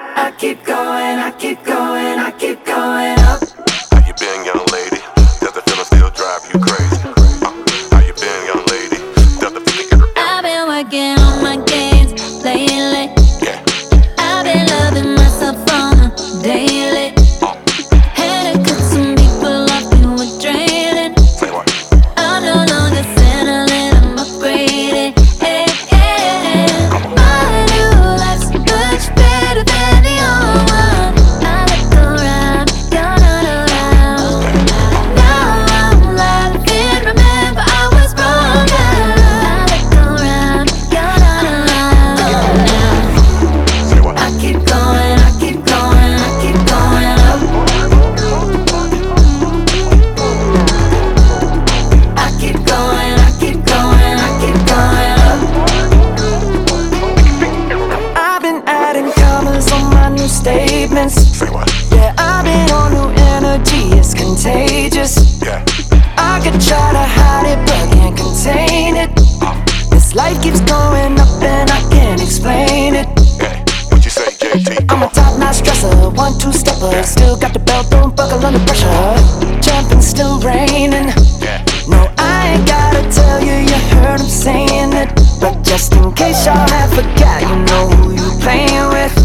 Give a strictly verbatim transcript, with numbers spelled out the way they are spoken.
I keep going, I keep going, I keep going up. How you been, young lady? Does the feeling still drive you crazy? Uh, how you been, young lady? Does the feeling get I've been working on my games lately. Yeah. I've been loving myself on a daily. Had to cut some people off who were draining. Say what? I'm no longer settling, I'm upgrading. Hey, hey. My new life's much better than the old one. I look around, you're not around. Now I'm laughing, remember I was wrong. I look around, you're not around. Say what? I keep going, I keep going, I keep going up. I keep going, I keep going, I keep going up. I've been adding commas on my new statements. Say what? Yeah, I've been on new energy, it's contagious. Yeah. I could try to hide it, but can't contain it. This life keeps going up and I can't explain it. Yeah. What you say, J T? I'm a top-notch dresser, one-two-stepper. Still got the belt, don't buckle under pressure. Jumping, still raining. Yeah. No, I ain't gotta tell you, you heard him saying it. But just in case y'all have forgot, you know who you playing with.